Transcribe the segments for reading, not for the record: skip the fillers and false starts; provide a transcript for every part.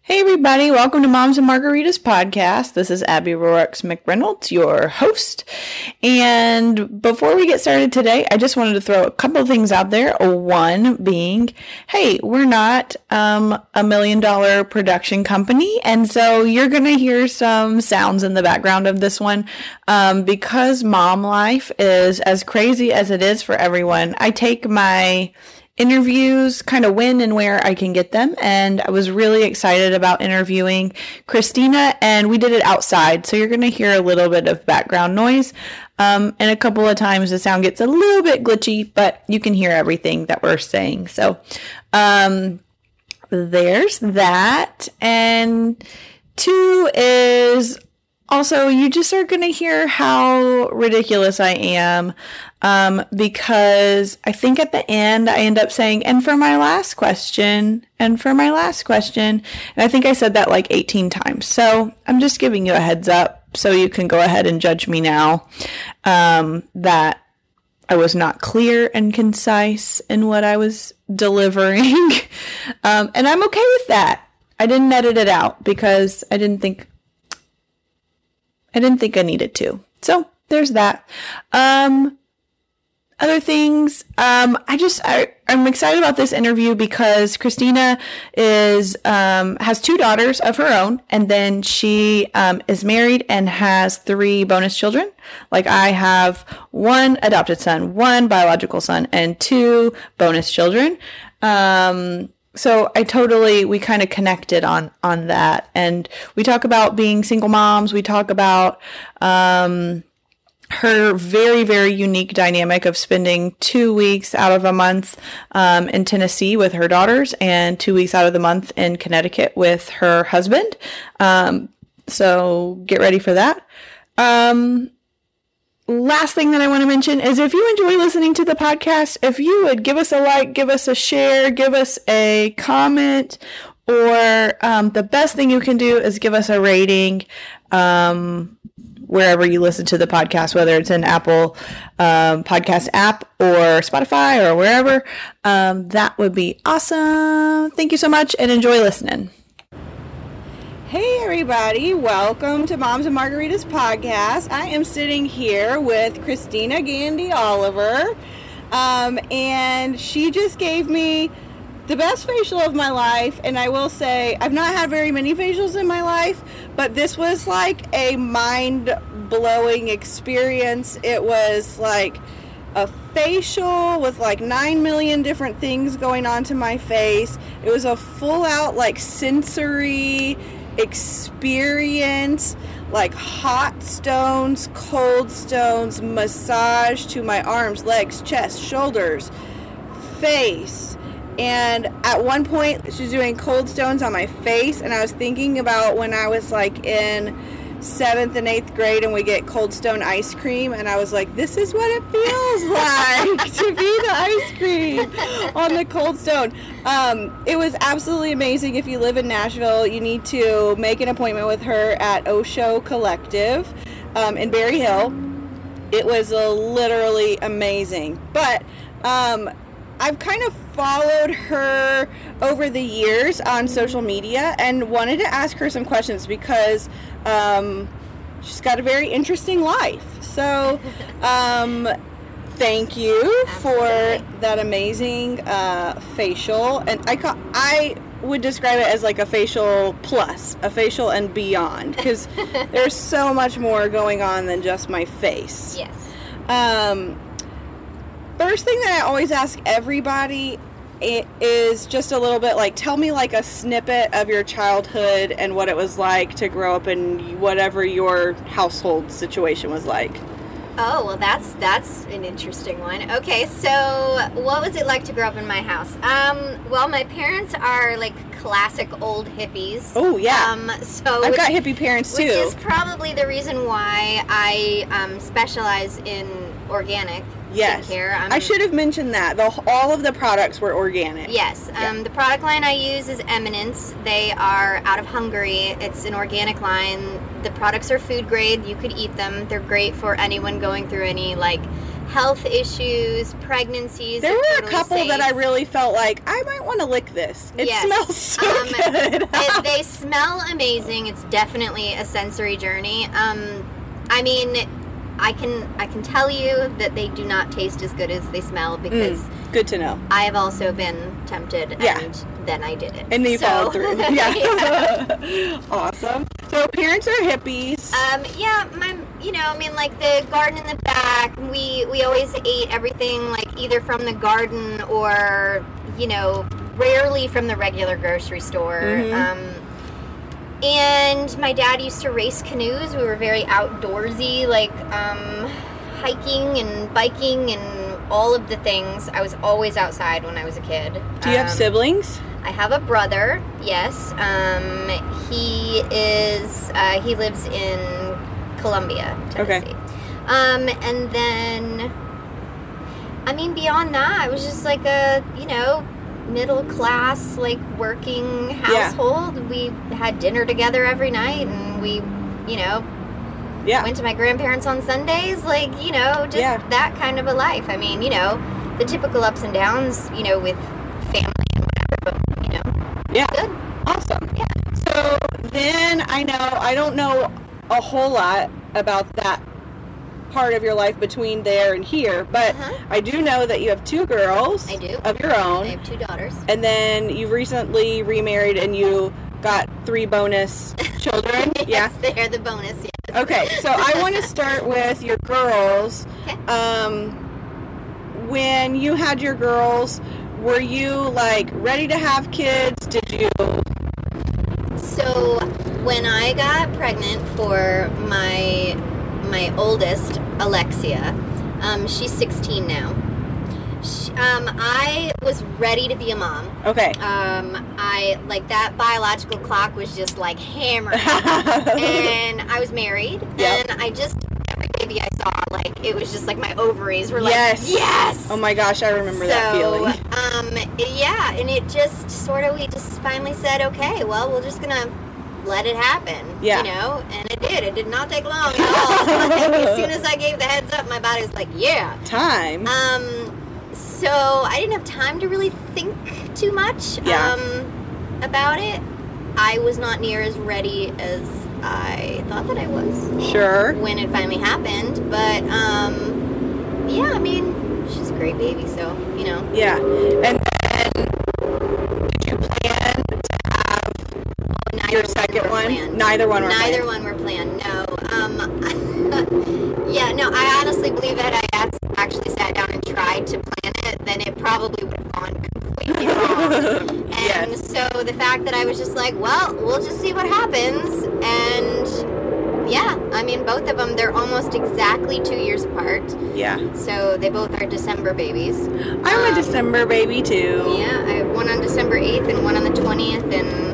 Hey everybody, welcome to Moms and Margaritas podcast. This is Abby Roarks McReynolds, your host. And before we get started today, I just wanted to throw a couple of things out there. One being, hey, we're not $1 million production company. And so you're going to hear some sounds in the background of this one. Because mom life is as crazy as it is for everyone. I take my interviews kind of when and where I can get them. And I was really excited about interviewing Christina, and we did it outside. So you're going to hear a little bit of background noise. And a couple of times the sound gets a little bit glitchy, but you can hear everything that we're saying. So there's that. And two is also, you just are going to hear how ridiculous I am, because I think at the end I end up saying, and for my last question, and I think I said that like 18 times. So I'm just giving you a heads up so you can go ahead and judge me now, that I was not clear and concise in what I was delivering. And I'm okay with that. I didn't edit it out because I didn't think I needed to. So there's that. Other things, I'm excited about this interview because Christina has two daughters of her own, and then she is married and has 3 bonus children. Like I have 1 adopted son, 1 biological son, and 2 bonus children. So we kind of connected on that. And we talk about being single moms. We talk about her very, very unique dynamic of spending 2 weeks out of a month in Tennessee with her daughters and 2 weeks out of the month in Connecticut with her husband. So get ready for that. Last thing that I want to mention is if you enjoy listening to the podcast, if you would give us a like, give us a share, give us a comment, or the best thing you can do is give us a rating wherever you listen to the podcast, whether it's an Apple podcast app or Spotify or wherever. That would be awesome. Thank you so much and enjoy listening. Hey everybody, welcome to Moms and Margaritas podcast. I am sitting here with Christina Gandy Oliver, and she just gave me the best facial of my life. And I will say, I've not had very many facials in my life, but this was like a mind-blowing experience. It was like a facial with like 9 million different things going on to my face. It was a full-out like sensory experience, like hot stones, cold stones, massage to my arms, legs, chest, shoulders, face. And at one point she was doing cold stones on my face, and I was thinking about when I was like in 7th and 8th grade and we get Cold Stone ice cream, and I was like, this is what it feels like to be the ice cream on the Cold Stone. It was absolutely amazing. If you live in Nashville, you need to make an appointment with her at Osho Collective in Berry Hill. It was literally amazing. But I've kind of followed her over the years on social media and wanted to ask her some questions because she's got a very interesting life. So thank you for that amazing facial. And I would describe it as like a facial plus, a facial and beyond, because there's so much more going on than just my face. Yes. First thing that I always ask everybody is just a little bit like, tell me like a snippet of your childhood and what it was like to grow up in whatever your household situation was like. Oh, well, that's an interesting one. Okay, so what was it like to grow up in my house? Well, my parents are like classic old hippies. Oh, yeah. So I've got hippie parents too. Which is probably the reason why I specialize in organic skincare. I should have mentioned that. All of the products were organic. Yes. The product line I use is Eminence. They are out of Hungary. It's an organic line. The products are food grade. You could eat them. They're great for anyone going through any like health issues, pregnancies. There are were a totally couple safe. that I really felt like, I might want to lick this. It Yes. smells so good. They smell amazing. It's definitely a sensory journey. I mean, I can tell you that they do not taste as good as they smell because Good to know. I have also been tempted, Yeah. and then I did it. And then you followed through. Yeah. Yeah. Awesome. So parents are hippies. Yeah, like the garden in the back, we always ate everything like either from the garden or, rarely from the regular grocery store. And my dad used to race canoes. We were very outdoorsy, like hiking and biking and all of the things. I was always outside when I was a kid. Do you have siblings? I have a brother, yes. He lives in Columbia, Tennessee. Okay. And then, beyond that, I was just like a, middle class, like working household. Yeah. We had dinner together every night, and we, went to my grandparents on Sundays, that kind of a life. The typical ups and downs, with family and whatever, but, yeah. Good. Awesome. Yeah. So then I don't know a whole lot about that part of your life between there and here, but I do know that you have 2 girls. I do. Of your own. I have 2 daughters. And then you recently remarried and you got 3 bonus children. Yes, Yeah. they're the bonus, yes. Okay, so I want to start with your girls. Okay. When you had your girls, were you like ready to have kids? Did you? So when I got pregnant for my oldest, Alexia, she's 16 now. I was ready to be a mom. Okay. That biological clock was just like hammering, and I was married, and every baby I saw, like, it was just like my ovaries were like, yes! Oh my gosh, I remember that feeling. Yeah, and it just we just finally said, okay, well, we're just gonna let it happen, and it did. It did not take long at all. As soon as I gave the heads up, my body was like, yeah. Time. So I didn't have time to really think too much about it. I was not near as ready as I thought that I was. Sure. When it finally happened, but she's a great baby, so Yeah, and then did you plan to have your second one? Planned. Neither one were planned. Neither one were planned. No. I honestly believe that I actually sat down and tried to plan it, then it probably would have gone completely wrong. And so the fact that I was just like, well, we'll just see what happens, and both of them, they're almost exactly 2 years apart. Yeah. So they both are December babies. I'm a December baby too. Yeah, I have one on December 8th and one on the 20th, and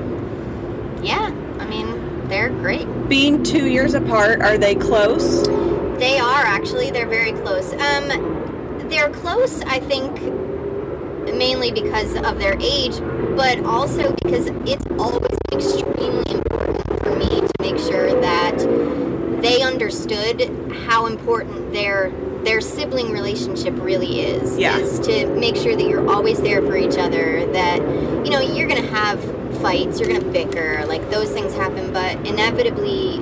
they're great. Being 2 years apart, are they close? They are, actually. They're very close. They're close, I think, mainly because of their age, but also because it's always extremely important for me to make sure that they understood how important their sibling relationship really is. Yeah. Is to make sure that you're always there for each other, that, you're going to have fights, you're going to bicker, like, those things happen, but inevitably,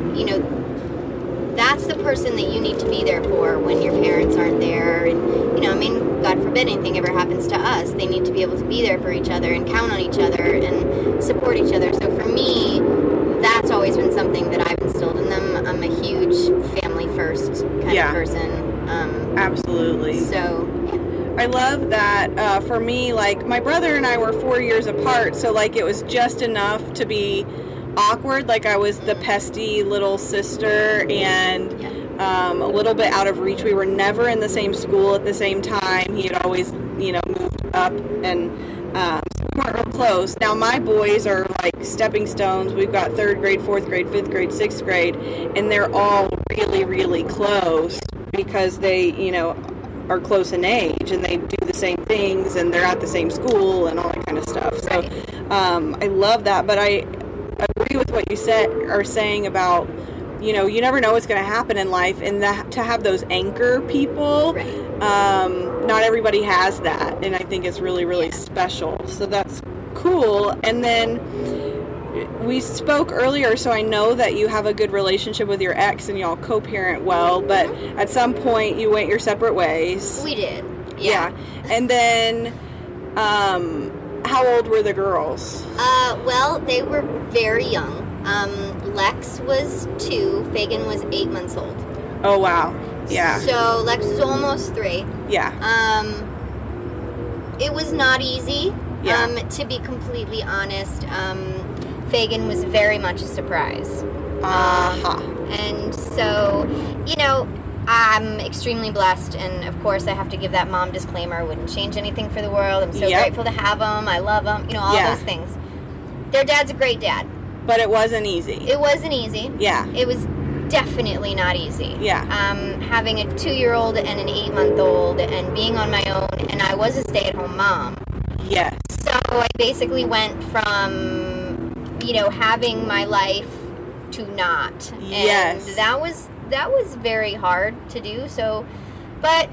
that's the person that you need to be there for when your parents aren't there. And, God forbid anything ever happens to us, they need to be able to be there for each other and count on each other and support each other. So for me, that's always been something that I've instilled in them. I'm a huge family first kind of person. Absolutely. So, I love that. For me, like, my brother and I were 4 years apart, so, like, it was just enough to be awkward. Like, I was the pesty little sister and a little bit out of reach. We were never in the same school at the same time. He had always, moved up, and so we weren't real close. Now, my boys are like stepping stones. We've got 3rd grade, 4th grade, 5th grade, 6th grade, and they're all really, really close because they, are close in age and they do the same things and they're at the same school and all that kind of stuff. So I love that, but I agree with what you are saying about you know, you never know what's going to happen in life, and to have those anchor people, Right. Not everybody has that, and I think it's really, really special. So that's cool. And then we spoke earlier, so I know that you have a good relationship with your ex and y'all co-parent well, but at some point you went your separate ways. We did. Yeah. And then, how old were the girls? Well, they were very young. Lex was 2, Fagan was 8 months old. Oh, wow. Yeah. So Lex was almost 3. Yeah. It was not easy. Yeah. To be completely honest, Fagan was very much a surprise. And so, you know, I'm extremely blessed, and of course I have to give that mom disclaimer. I wouldn't change anything for the world. I'm so grateful to have them. I love them. You know, all those things. Their dad's a great dad. But it wasn't easy. It wasn't easy. Yeah. It was definitely not easy. Yeah. Having a 2-year-old and an 8-month-old and being on my own, and I was a stay-at-home mom. Yes. So I basically went from, you know, having my life to not. Yes. And that was very hard to do. So, but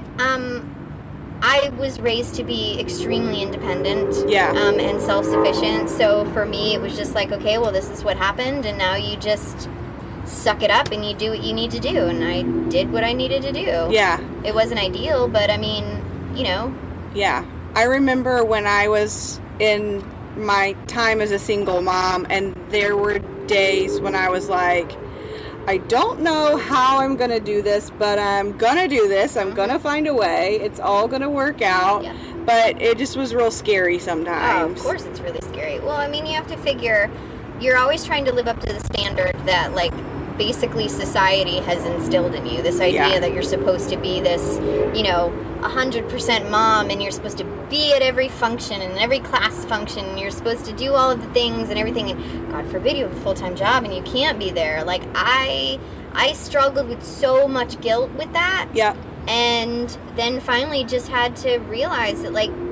I was raised to be extremely independent. Yeah. And self-sufficient. So for me, it was just like, okay, well, this is what happened, and now you just suck it up and you do what you need to do. And I did what I needed to do. Yeah. It wasn't ideal, but I mean, you know. Yeah. I remember when I was in my time as a single mom, and there were days when I was like, I don't know how I'm going to do this, but I'm going to do this. I'm going to find a way. It's all going to work out. Yeah. But it just was real scary Oh, sometimes. of course it's really scary. Well, I mean, you have to figure, you're always trying to live up to the standard that, like, basically society has instilled in you. This idea that you're supposed to be this, you know, 100% mom, and you're supposed to be at every function and every class function, and you're supposed to do all of the things and everything, and God forbid you have a full-time job and you can't be there. Like, I struggled with so much guilt with that. Yeah. And then finally just had to realize that, like,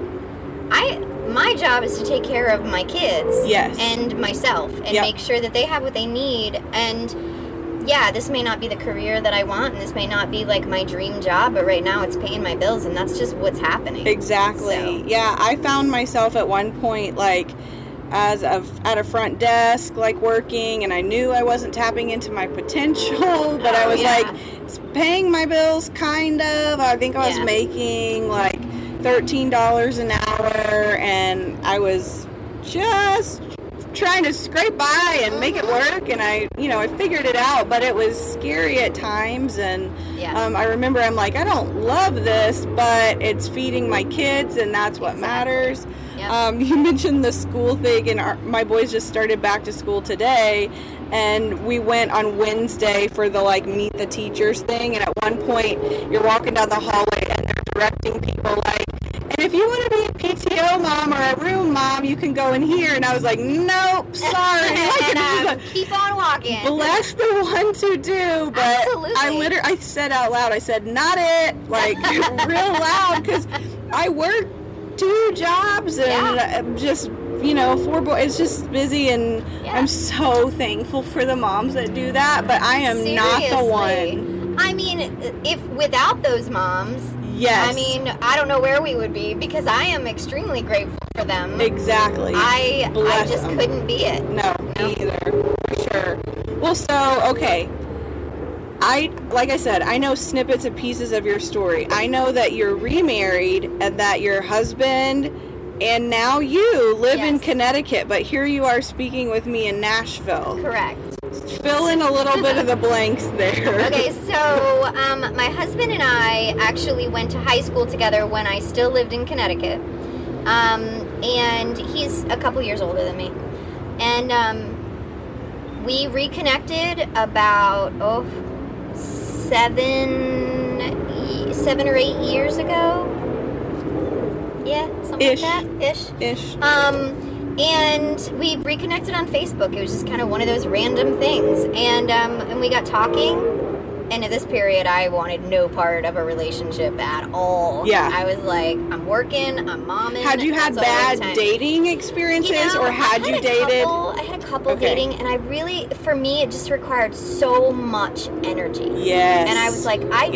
my job is to take care of my kids. Yes. And myself, and make sure that they have what they need. And yeah, this may not be the career that I want, and this may not be like my dream job, but right now it's paying my bills, and that's just what's happening. Exactly. So. Yeah, I found myself at one point, like, at a front desk, like, working, and I knew I wasn't tapping into my potential, but I was like, it's paying my bills, kind of. I think I was making like $13 an hour, and I was just trying to scrape by and make it work, and I figured it out, but it was scary at times, and I remember I'm like, I don't love this, but it's feeding my kids, and that's what matters. Yep. You mentioned the school thing, and my boys just started back to school today, and we went on Wednesday for the, like, meet the teachers thing, and at one point you're walking down the hallway and they're directing people, like, and if you want to be a PTO mom or a room mom, you can go in here. And I was like, nope, sorry. And, keep on walking. Bless the ones who do. But Absolutely. I said out loud, I said, not it, like, real loud, because I work 2 jobs and just, 4 boys. It's just busy, and I'm so thankful for the moms that do that, but I am not the one. I mean, if without those moms, yes. I mean, I don't know where we would be, because I am extremely grateful for them. Exactly. I just couldn't be it. No, me either, for sure. Well, so, okay. Like I said, I know snippets and pieces of your story. I know that you're remarried and that your husband and now you live in Connecticut, but here you are speaking with me in Nashville. Correct. Fill in a little bit of the blanks there. Okay, so my husband and I actually went to high school together when I still lived in Connecticut. And he's a couple years older than me. And we reconnected about, 7 or 8 years ago. Yeah, something like that. Ish. And we reconnected on Facebook. It was just kind of one of those random things. And we got talking. And at this period, I wanted no part of a relationship at all. Yeah. I was like, I'm working, I'm momming. Had you had bad dating experiences, or had you dated? I had a couple dating, and I really, for me, it just required so much energy. Yes. And I was like, I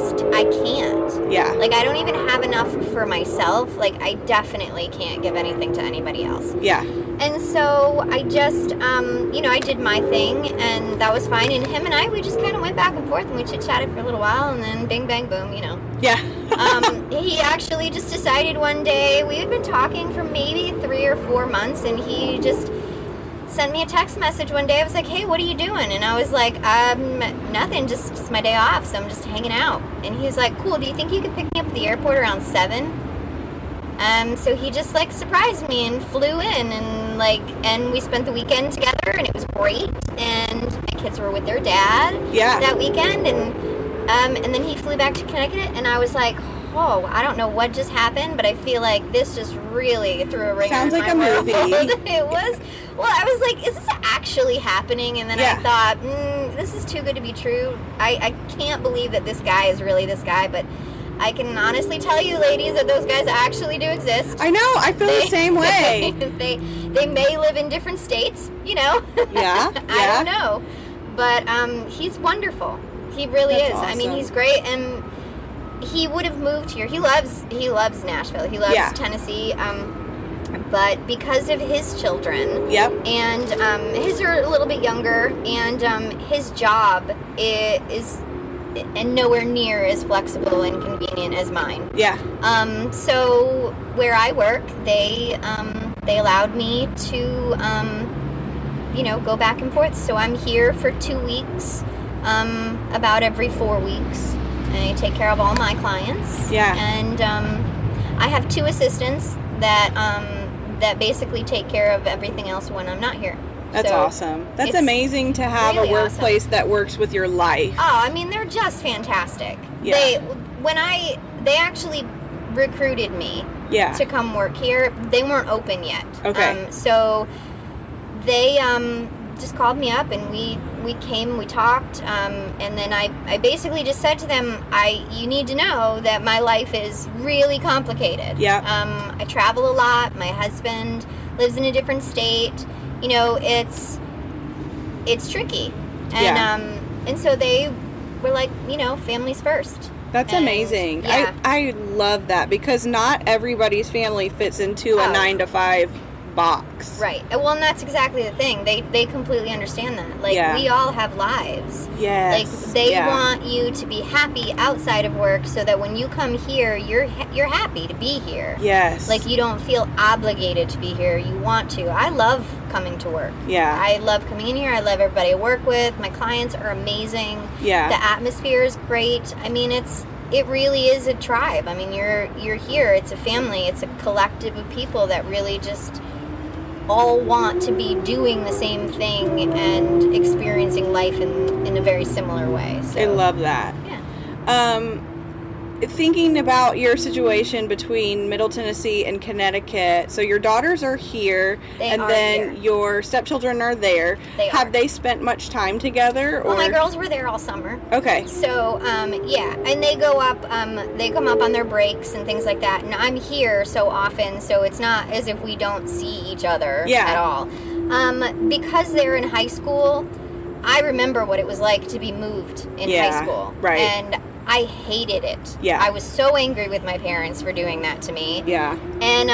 can't. Yeah. Like, I don't even have enough for myself. Like, I definitely can't give anything to anybody else. Yeah. And so I just, I did my thing, and that was fine. And him and I, we just kind of went back and forth, and we chit-chatted for a little while, and then bing, bang, boom, Yeah. He actually just decided one day, we had been talking for maybe 3 or 4 months, and he just sent me a text message one day. I was like, hey, what are you doing? And I was like, nothing, just my day off, so I'm just hanging out. And he was like, cool, do you think you could pick me up at the airport around 7? So he just, like, surprised me and flew in, and we spent the weekend together, and it was great, and my kids were with their dad that weekend, and then he flew back to Connecticut, and I was like, oh, I don't know what just happened, but I feel like this just really threw a ringer Sounds in like my a world. movie. It was. Well, I was like, is this actually happening? And then I thought, this is too good to be true. I can't believe that this guy is really this guy, but I can honestly tell you, ladies, that those guys actually do exist. I know. I feel the same way. They may live in different states, Yeah. I don't know. But he's wonderful. He really is. Awesome. I mean, he's great, and he would have moved here. He loves Nashville. He loves Tennessee. But because of his children, and his are a little bit younger, and his job is and nowhere near as flexible and convenient as mine. Yeah. So where I work, they allowed me to go back and forth. So I'm here for 2 weeks, about every 4 weeks. And I take care of all my clients. Yeah. And I have 2 assistants that basically take care of everything else when I'm not here. That's awesome. That's amazing to have really a workplace that works with your life. Oh, I mean, they're just fantastic. Yeah. They actually recruited me to come work here. They weren't open yet. Okay. So they just called me up, and we came, we talked, and then I basically just said to them, you need to know that my life is really complicated. Yeah. I travel a lot. My husband lives in a different state. It's tricky. And so they were like, families first. That's amazing. Yeah. I love that, because not everybody's family fits into a 9-to-5 box. Right. Well, and that's exactly the thing. They completely understand that. Like, we all have lives. Yes. Like, they want you to be happy outside of work, so that when you come here, you're happy to be here. Yes. Like, you don't feel obligated to be here. You want to. I love coming to work. Yeah. I love coming in here. I love everybody I work with. My clients are amazing. Yeah. The atmosphere is great. I mean, it really is a tribe. I mean, you're here. It's a family. It's a collective of people that really just all want to be doing the same thing and experiencing life in a very similar way. So, I love that. Yeah. Thinking about your situation between Middle Tennessee and Connecticut, so your daughters are here, then your stepchildren are there. Have they spent much time together? Well, my girls were there all summer. Okay. So, and they go up, they come up on their breaks and things like that, and I'm here so often, so it's not as if we don't see each other at all. Because they're in high school, I remember what it was like to be moved in high school. Right. And I hated it. Yeah. I was so angry with my parents for doing that to me. Yeah. And,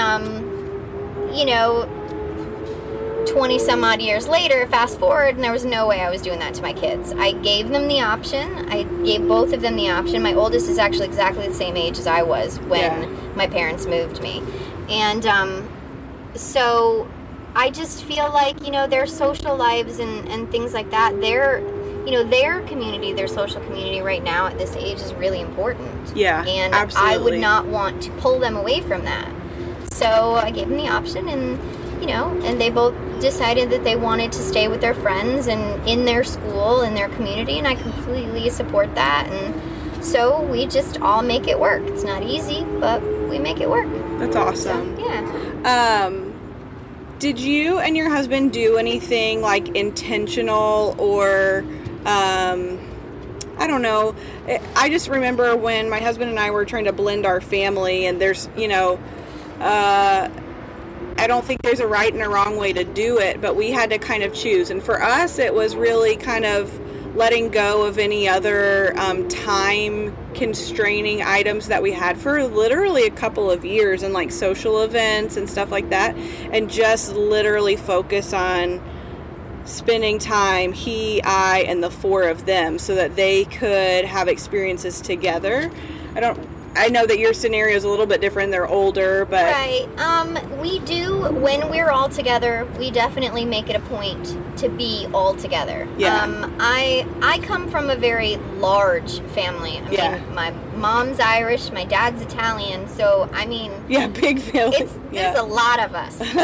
20 some odd years later, fast forward, and there was no way I was doing that to my kids. I gave them the option. I gave both of them the option. My oldest is actually exactly the same age as I was when my parents moved me. And so I just feel like, their social lives and things like that, their community, their social community right now at this age is really important. Yeah, and absolutely. I would not want to pull them away from that. So I gave them the option, and and they both decided that they wanted to stay with their friends and in their school and their community, and I completely support that. And so we just all make it work. It's not easy, but we make it work. That's awesome. So, yeah. Did you and your husband do anything like intentional or I don't know. I just remember when my husband and I were trying to blend our family, and there's, I don't think there's a right and a wrong way to do it, but we had to kind of choose. And for us, it was really kind of letting go of any other time constraining items that we had for literally a couple of years, and like social events and stuff like that, and just literally focus on spending time, I, and the four of them, so that they could have experiences together. I know that your scenario is a little bit different. They're older, but... Right. We do, when we're all together, we definitely make it a point to be all together. Yeah. I come from a very large family. I mean, my mom's Irish, my dad's Italian, so, I mean... Yeah, big family. There's a lot of us. It's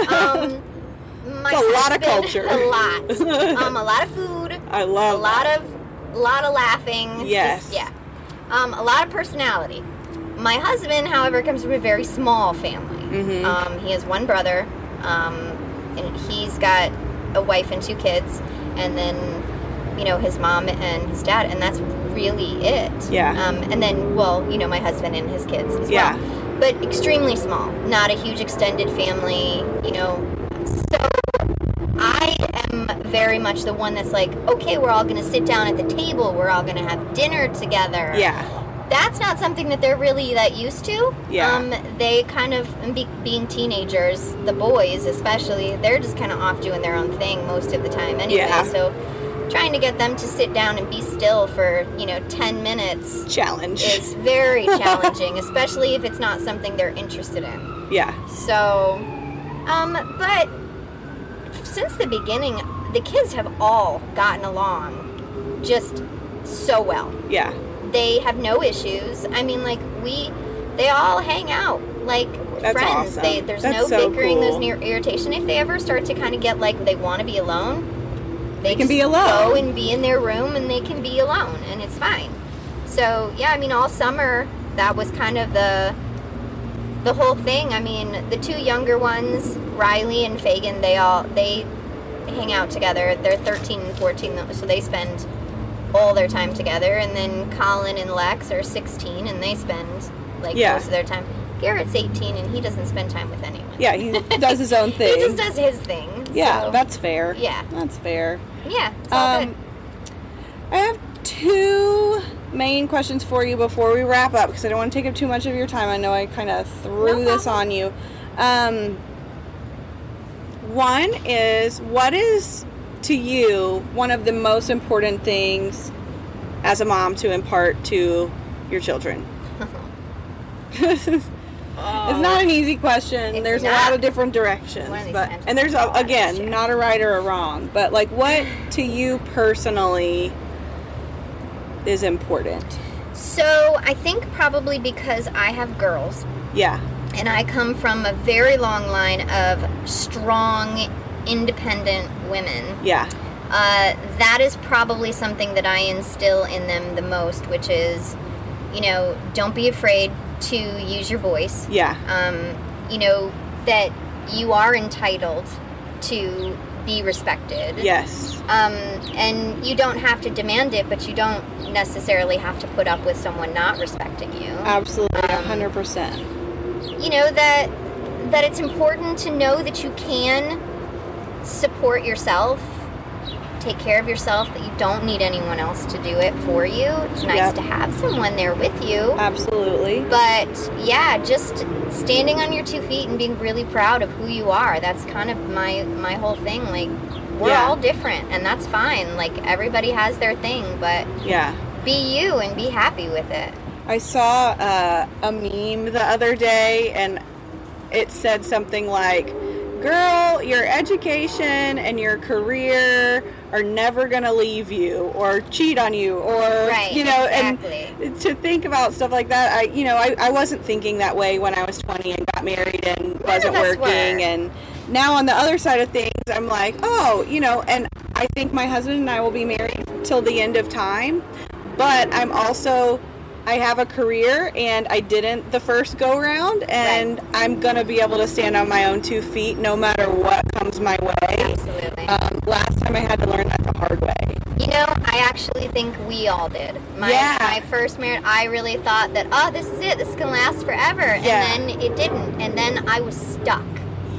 a lot of culture. A lot. A lot of food. I love a lot of laughing. Yes. A lot of personality. My husband, however, comes from a very small family. Mm-hmm. He has one brother, and he's got a wife and 2 kids, and then, his mom and his dad, and that's really it. Yeah. And then, my husband and his kids as well. But extremely small, not a huge extended family, So I am very much the one that's like, okay, we're all going to sit down at the table, we're all going to have dinner together. Yeah. That's not something that they're really that used to. Yeah. They kind of, being teenagers, the boys especially, they're just kind of off doing their own thing most of the time anyway. Yeah. So trying to get them to sit down and be still for, 10 minutes challenge is very challenging, especially if it's not something they're interested in. Yeah. So, but since the beginning, the kids have all gotten along just so well. Yeah. They have no issues. I mean, they all hang out like That's friends. awesome. There's That's no so bickering, cool. there's no irritation. If they ever start to kind of get like they want to be alone, they can just be alone. go and be in their room, and they can be alone, and it's fine. So, yeah, I mean, all summer, that was kind of the whole thing. I mean, the 2 younger ones, Riley and Fagan, they hang out together. They're 13 and 14, so they spend all their time together. And then Colin and Lex are 16, and they spend most of their time. Garrett's 18, and he doesn't spend time with anyone. Yeah, he does his own thing. He just does his thing. Yeah, so. that's fair. Yeah. That's fair. Yeah, it's all good. I have 2 main questions for you before we wrap up, because I don't want to take up too much of your time. I know I kind of threw this on you. One is, what is, to you, one of the most important things as a mom to impart to your children? It's not an easy question. There's a lot of different directions, and there's again not a right or a wrong. But what to you personally is important? So I think probably because I have girls. Yeah. And I come from a very long line of strong, independent women. Yeah. That is probably something that I instill in them the most, which is, don't be afraid to use your voice. Yeah. That you are entitled to be respected. Yes. And you don't have to demand it, but you don't necessarily have to put up with someone not respecting you. Absolutely, 100%. That it's important to know that you can support yourself, take care of yourself, that you don't need anyone else to do it for you. It's nice to have someone there with you. Absolutely. But yeah, just standing on your 2 feet and being really proud of who you are. That's kind of my whole thing. We're all different, and that's fine. Everybody has their thing, but be you and be happy with it. I saw a meme the other day, and it said something like, girl, your education and your career are never going to leave you or cheat on you, or, exactly. And to think about stuff like that, I wasn't thinking that way when I was 20 and got married and wasn't working. And now on the other side of things, I'm like, and I think my husband and I will be married till the end of time, but I have a career, and I didn't the first go round, and I'm going to be able to stand on my own 2 feet no matter what comes my way. Absolutely. Last time I had to learn that the hard way. I actually think we all did. My first marriage, I really thought that, this is it, this is going to last forever. Yeah. And then it didn't. And then I was stuck.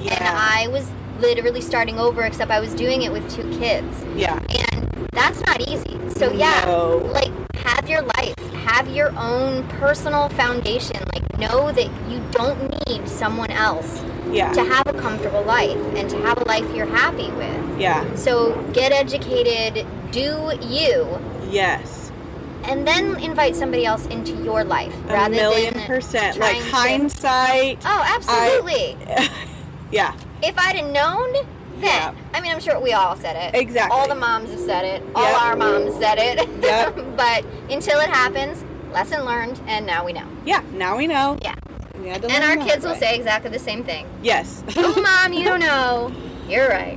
And I was literally starting over, except I was doing it with 2 kids. Yeah. And that's not easy. So like, have your life, have your own personal foundation. Like, know that you don't need someone else to have a comfortable life and to have a life you're happy with. Yeah. So get educated, do you. Yes. And then invite somebody else into your life rather than 1,000,000%. Like hindsight. Oh, absolutely. Yeah. If I'd have known then, I mean, I'm sure we all said it. Exactly. All the moms have said it. All our moms said it. Yep. But until it happens, lesson learned, and now we know. Yeah, now we know. Yeah. We had to And learn our the kids hard will way. say exactly the same thing. Yes. Oh, Mom, you don't know. You're right.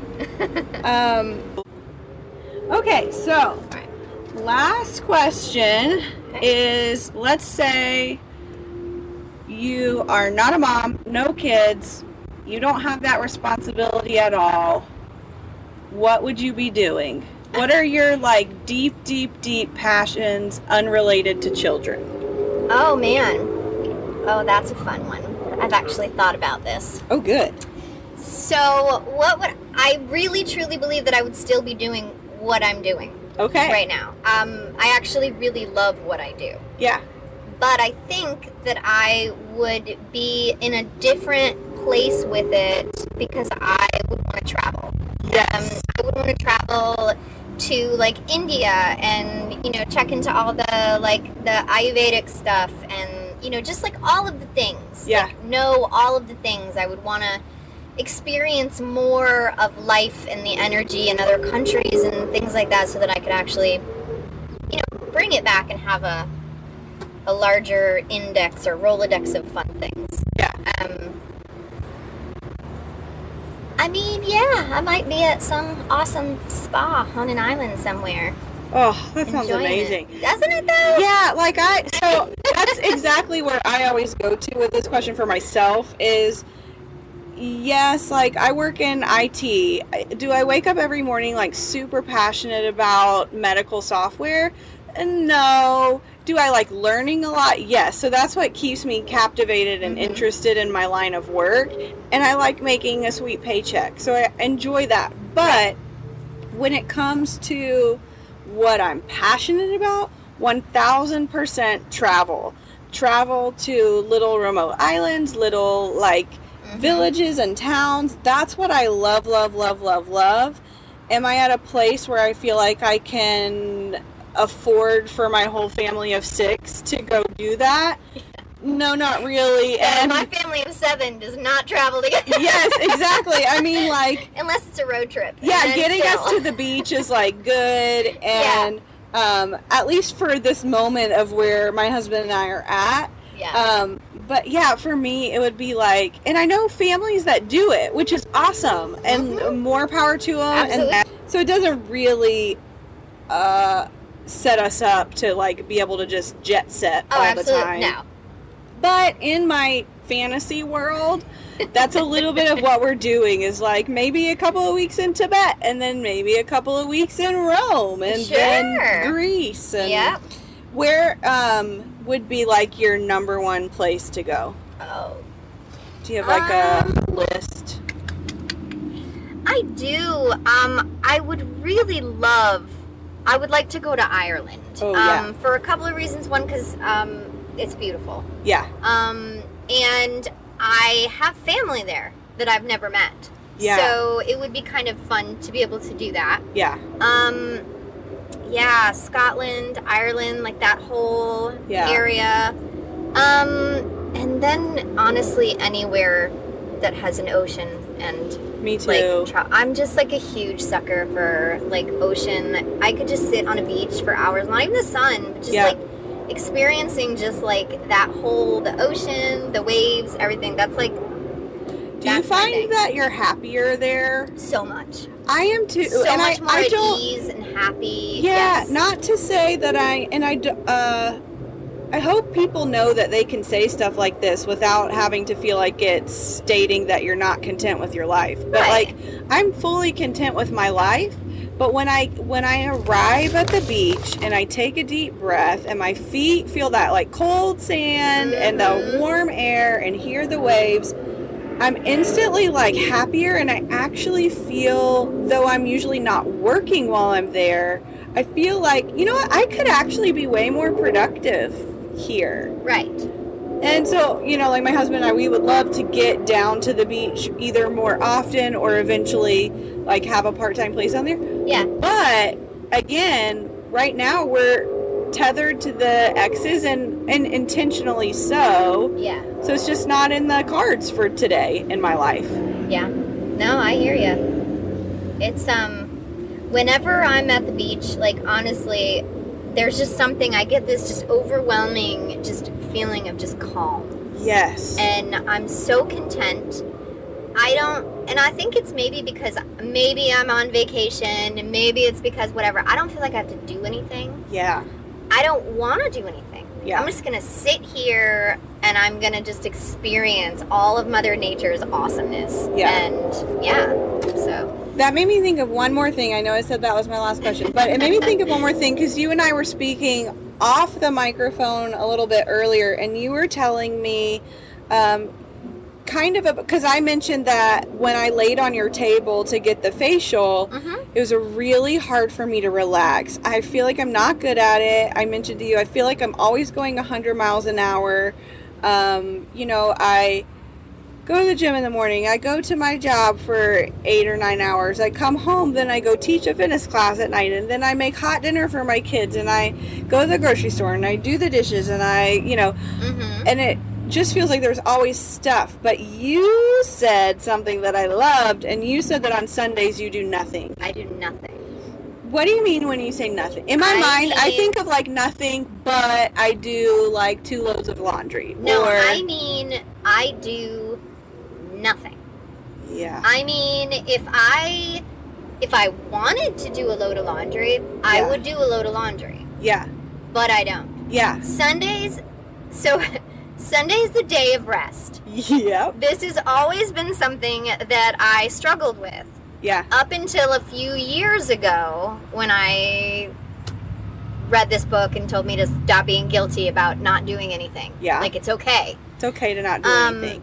Okay, so last question is, let's say you are not a mom, no kids, you don't have that responsibility at all. What would you be doing? What are your like deep passions unrelated to children? Oh, man. Oh, that's a fun one. I've actually thought about this. Oh, good. So, I really truly believe that I would still be doing what I'm doing right now. I actually really love what I do. Yeah. But I think that I would be in a different place with it because I would want to travel. Yes. I would want to travel to like India and, you know, check into all the like the Ayurvedic stuff and, you know, just like all of the things. Yeah. Like, know all of the things. I would want to experience more of life and the energy in other countries and things like that so that I could actually, you know, bring it back and have a larger index or Rolodex of fun things. Yeah. I mean, yeah, I might be at some awesome spa on an island somewhere. Oh, that sounds enjoying amazing. it. Doesn't it though? Yeah, like so that's exactly where I always go to with this question for myself is, yes, like I work in IT. Do I wake up every morning like super passionate about medical software? No. Do I like learning a lot? Yes. So that's what keeps me captivated and interested in my line of work. And I like making a sweet paycheck. So I enjoy that. But when it comes to what I'm passionate about, 1,000% travel. Travel to little remote islands, little like villages and towns. That's what I love, love, love, love, love. Am I at a place where I feel like I can afford for my whole family of 6 to go do that? No, not really. And my family of 7 does not travel together. Yes, exactly. I mean, like, unless it's a road trip. Yeah, getting us to the beach is like good, and at least for this moment of where my husband and I are at. Yeah. But yeah, for me, it would be like, and I know families that do it, which is awesome, and more power to them. Absolutely. And so it doesn't really set us up to like be able to just jet set all the time. No. But in my fantasy world, that's a little bit of what we're doing, is like maybe a couple of weeks in Tibet and then maybe a couple of weeks in Rome and then Greece. And where would be like your number one place to go? Oh. Do you have like a list? I do. I would like to go to Ireland. For a couple of reasons. One, because it's beautiful. Yeah. And I have family there that I've never met. Yeah. So it would be kind of fun to be able to do that. Yeah. Yeah, Scotland, Ireland, like that whole area. And then honestly anywhere that has an ocean and me too. Like, I'm just like a huge sucker for like ocean. I could just sit on a beach for hours, not even the sun, but just like experiencing just like the ocean, the waves, everything. That's like. Do you find that you're happier there? So much. I am too. So and much more I at don't, ease and happy. Yeah, not to say that I hope people know that they can say stuff like this without having to feel like it's stating that you're not content with your life. But like, I'm fully content with my life. But when I arrive at the beach and I take a deep breath and my feet feel that like cold sand and the warm air and hear the waves, I'm instantly like happier, and I actually feel, though I'm usually not working while I'm there, I feel like, you know what, I could actually be way more productive here. Right. And so, you know, like my husband and I, we would love to get down to the beach either more often or eventually like have a part-time place on there. Yeah. But again, right now we're tethered to the exes, and intentionally so. Yeah. So it's just not in the cards for today in my life. Yeah. No, I hear you. It's whenever I'm at the beach, like honestly, there's just something, I get this just overwhelming just feeling of just calm. Yes. And I'm so content. And I think it's maybe because maybe I'm on vacation, and maybe it's because whatever. I don't feel like I have to do anything. Yeah. I don't want to do anything. Yeah. I'm just going to sit here and I'm going to just experience all of Mother Nature's awesomeness. Yeah. And yeah, so. That made me think of one more thing. I know I said that was my last question, but it made me think of one more thing, because you and I were speaking off the microphone a little bit earlier, and you were telling me because I mentioned that when I laid on your table to get the facial, it was really hard for me to relax. I feel like I'm not good at it. I mentioned to you, I feel like I'm always going 100 miles an hour. You know, I go to the gym in the morning. I go to my job for 8 or 9 hours. I come home, then I go teach a fitness class at night, and then I make hot dinner for my kids, and I go to the grocery store, and I do the dishes, and I, you know, and it just feels like there's always stuff. But you said something that I loved, and you said that on Sundays you do nothing. I do nothing. What do you mean when you say nothing? In my mind, I think of like nothing, but I do like 2 loads of laundry. No, I mean, I do nothing. Yeah. I mean, if I wanted to do a load of laundry, I would do a load of laundry. Yeah. But I don't. Yeah. Sunday's the day of rest. Yep. This has always been something that I struggled with. Yeah. Up until a few years ago, when I read this book and told me to stop being guilty about not doing anything. Yeah. Like, it's okay. It's okay to not do anything.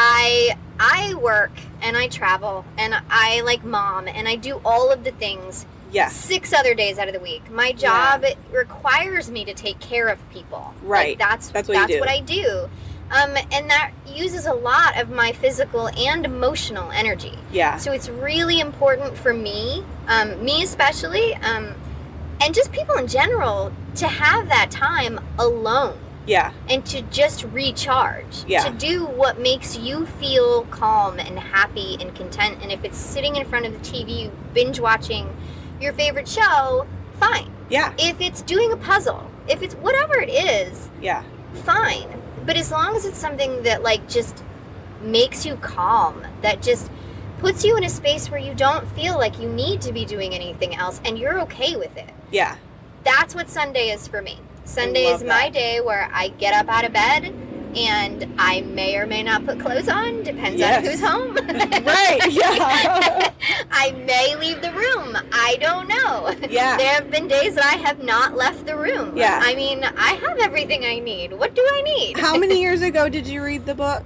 I work and I travel and I like mom and I do all of the things. Yes. 6 other days out of the week. My job requires me to take care of people. Right. Like, that's what you do. what I do. And that uses a lot of my physical and emotional energy. Yeah. So it's really important for me, me especially, and just people in general, to have that time alone. Yeah. And to just recharge. Yeah. To do what makes you feel calm and happy and content. And if it's sitting in front of the TV, binge watching your favorite show, fine. Yeah. If it's doing a puzzle, if it's whatever it is, yeah, fine. But as long as it's something that like just makes you calm, that just puts you in a space where you don't feel like you need to be doing anything else and you're okay with it. Yeah. That's what Sunday is for me. Sunday is my day where I get up out of bed and I may or may not put clothes on, depends on who's home. Right, yeah. I may leave the room. I don't know. Yeah. There have been days that I have not left the room. Yeah. I mean, I have everything I need. What do I need? How many years ago did you read the book?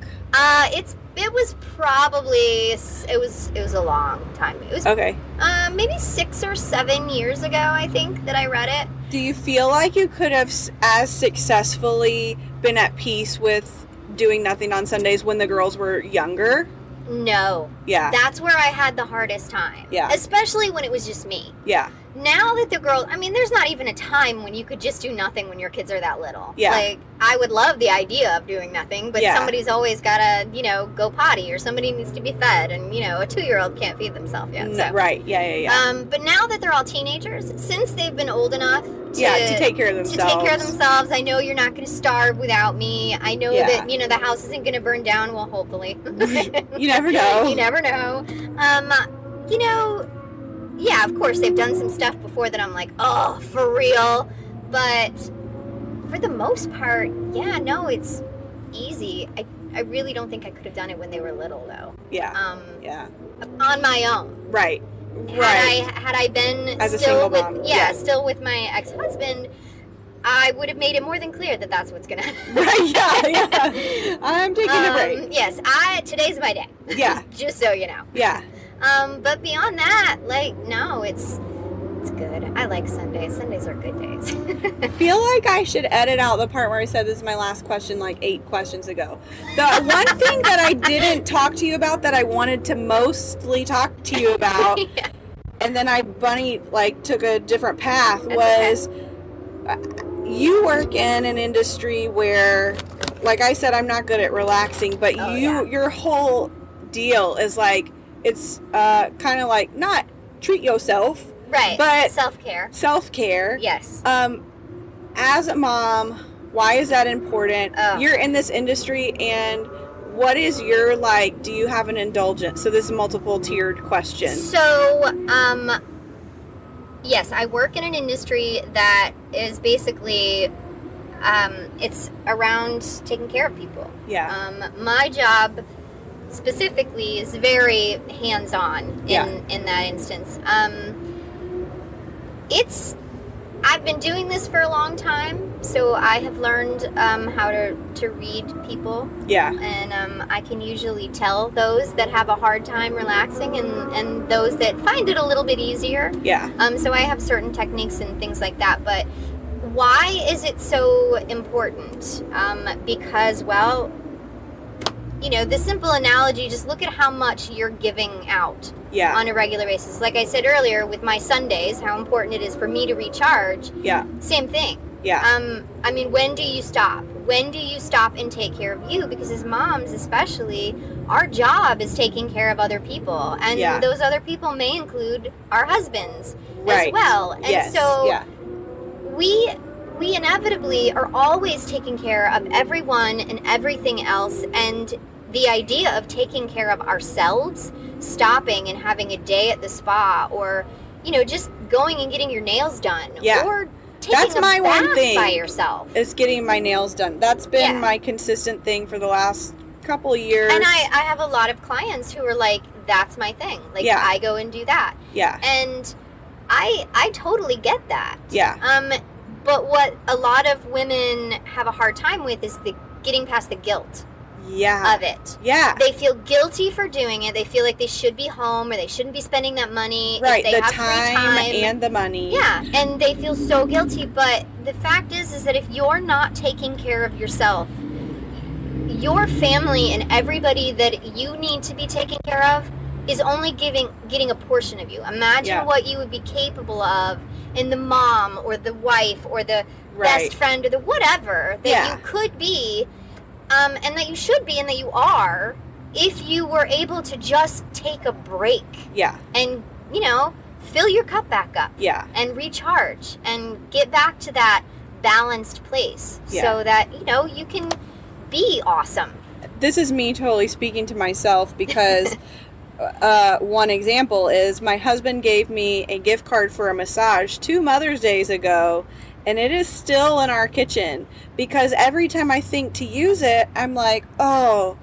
It was probably, it was a long time. It was okay. Maybe 6 or 7 years ago, I think, that I read it. Do you feel like you could have as successfully been at peace with doing nothing on Sundays when the girls were younger? No. Yeah. That's where I had the hardest time. Yeah. Especially when it was just me. Yeah. Now that the girls, I mean, there's not even a time when you could just do nothing when your kids are that little. Yeah. Like, I would love the idea of doing nothing, but somebody's always got to, go potty, or somebody needs to be fed, and, a 2-year-old can't feed themselves yet. So. Right. Yeah. But now that they're all teenagers, since they've been old enough to take care of themselves. I know you're not going to starve without me. I know that, the house isn't going to burn down. Well, hopefully. You never know. You never know. Yeah, of course, they've done some stuff before that I'm like, oh, for real. But for the most part, it's easy. I really don't think I could have done it when they were little, though. Yeah. On my own. Right. Had I been as still a single mom. still with my ex-husband, I would have made it more than clear that that's what's gonna happen. Right? Yeah. I'm taking a break. Yes, today's my day. Yeah. Just so you know. Yeah. But beyond that, like, no, it's good. I like Sundays. Sundays are good days. I feel like I should edit out the part where I said this is my last question like 8 questions ago. The one thing that I didn't talk to you about that I wanted to mostly talk to you about, Yeah. and then Bunny took a different path, That's was you work in an industry where, like I said, I'm not good at relaxing, but your whole deal is it's kind of not treat yourself. Right. But self-care. Self-care. Yes. As a mom, why is that important? Oh. You're in this industry, and what is your do you have an indulgence? So this is a multiple tiered question. So, yes, I work in an industry that is basically it's around taking care of people. Yeah. My job specifically is very hands-on in that instance. I've been doing this for a long time, so I have learned how to read people. Yeah. And I can usually tell those that have a hard time relaxing and those that find it a little bit easier. Yeah. So I have certain techniques and things like that. But why is it so important? Because, well, the simple analogy, just look at how much you're giving out on a regular basis. Like I said earlier, with my Sundays, how important it is for me to recharge. Yeah. Same thing. Yeah. I mean, when do you stop? When do you stop and take care of you? Because as moms, especially, our job is taking care of other people. And those other people may include our husbands as well. And so we inevitably are always taking care of everyone and everything else. And the idea of taking care of ourselves, stopping and having a day at the spa, or just going and getting your nails done, or taking my bath one thing by yourself, is getting my nails done. That's been my consistent thing for the last couple of years. And I have a lot of clients who are like, that's my thing. I go and do that. Yeah. And I totally get that. Yeah. But what a lot of women have a hard time with is getting past the guilt of it. Yeah. They feel guilty for doing it. They feel like they should be home, or they shouldn't be spending that money. Right. If they the have time, free time and the money. Yeah. And they feel so guilty. But the fact is that if you're not taking care of yourself, your family and everybody that you need to be taking care of is only getting a portion of you. Imagine what you would be capable of in the mom or the wife or the best friend or the whatever that you could be, and that you should be and that you are, if you were able to just take a break. Yeah. And, fill your cup back up. Yeah. And recharge and get back to that balanced place so that, you can be awesome. This is me totally speaking to myself because one example is my husband gave me a gift card for a massage 2 Mother's Days ago, and it is still in our kitchen because every time I think to use it, I'm like, oh,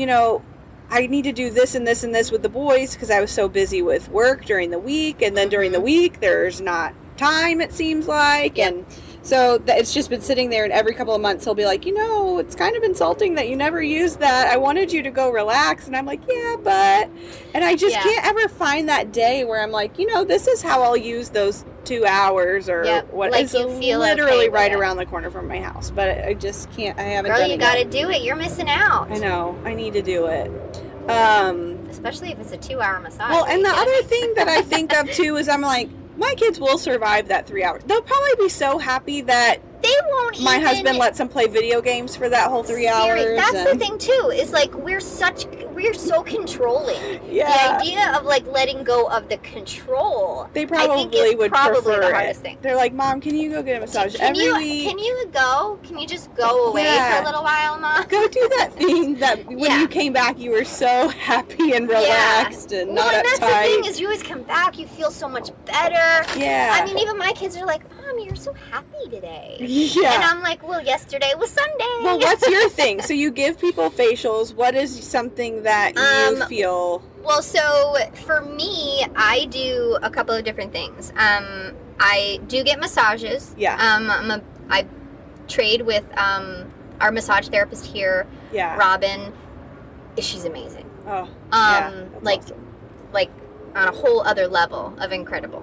I need to do this and this and this with the boys because I was so busy with work during the week, and then during the week there's not time, it seems like. And so it's just been sitting there, and every couple of months he'll be like, it's kind of insulting that you never used that. I wanted you to go relax. And I'm like, but, and I just can't ever find that day where I'm like, this is how I'll use those 2 hours or what. It's literally right around the corner from my house, but I just can't. I haven't done it. You got to do it. You're missing out. I know. I need to do it. Especially if it's a 2-hour massage. Well, and the other thing that I think of too is I'm like, my kids will survive that 3 hours. They'll probably be so happy that they won't. My husband lets them play video games for that whole 3 hours. That's the thing too. Is we're so controlling. Yeah. The idea of letting go of the control. They probably would prefer the hardest thing. They're like, Mom, can you go get a massage every week? Can you go? Can you just go away for a little while, Mom? Go do that thing that when you came back, you were so happy and relaxed and not uptight. That's the thing is, you always come back, you feel so much better. Yeah. I mean, even my kids are like, Mom, you're so happy today. Yeah. And I'm like, well, yesterday was Sunday. Well, what's your thing? So you give people facials. What is something that you feel? Well, so for me, I do a couple of different things. I do get massages. Yeah. I'm a I trade with our massage therapist here, Yeah. Robin. She's amazing. Oh, yeah. That's Like, awesome. like on a whole other level of incredible.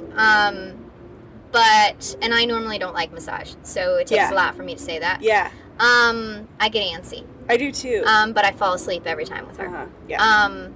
And I normally don't like massage, so it takes Yeah. a lot for me to say that. Yeah. I get antsy. I do too. But I fall asleep every time with her. Uh-huh. Yeah.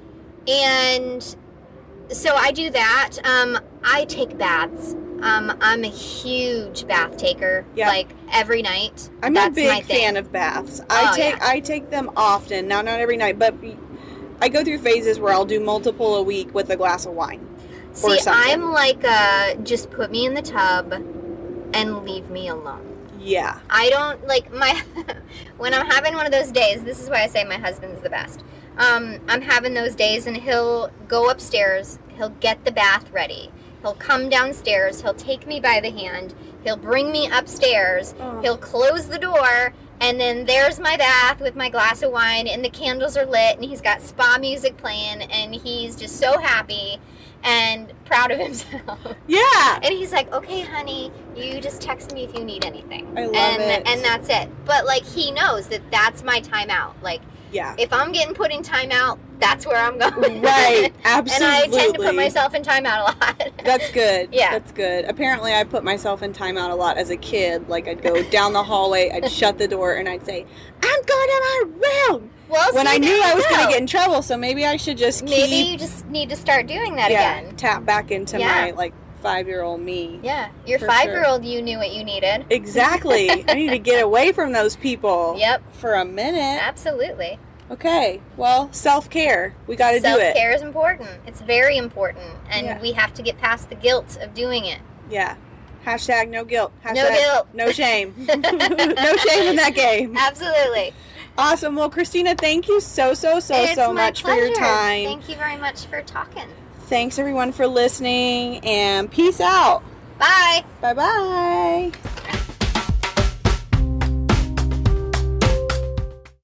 And so I do that. I take baths. I'm a huge bath taker. Yeah. Like every night. I'm That's a my big thing. fan of baths. Oh, I take them often. Now, not every night, but I go through phases where I'll do multiple a week with a glass of wine. Or See, something. I'm like, just put me in the tub and leave me alone. Yeah. I don't, like, when I'm having one of those days, this is why I say my husband's the best. I'm having those days, and he'll go upstairs, he'll get the bath ready, he'll come downstairs, he'll take me by the hand, he'll bring me upstairs, Oh. he'll close the door, and then there's my bath with my glass of wine, and the candles are lit, and he's got spa music playing, and he's just so happy and proud of himself. Yeah. And he's like, okay, honey, you just text me if you need anything. I love it. And that's it. But, like, he knows that that's my timeout. Like, Yeah. if I'm getting put in timeout, that's where I'm going. Right. Absolutely. And I tend to put myself in timeout a lot. That's good. Yeah. That's good. Apparently, I put myself in timeout a lot as a kid. Like, I'd go down the hallway, I'd shut the door, and I'd say, I'm going to my room. Well, When see, I knew there I you was going go. to get in trouble, so maybe I should just Maybe keep... you just need to start doing that yeah, again. tap back into Yeah. my, 5-year-old me. Yeah. Your For 5-year-old, you knew what you needed. Exactly. I need to get away from those people. Yep. For a minute. Absolutely. Okay. Well, self-care. We got to do it. Self-care is important. It's very important. And Yeah. we have to get past the guilt of doing it. Yeah. Hashtag no guilt. Hashtag No guilt. No shame. No shame in that game. Absolutely. Awesome. Well, Christina, thank you so It's my much for your pleasure. time. Thank you very much for talking. Thanks, everyone, for listening, and peace out. Bye. Bye-bye.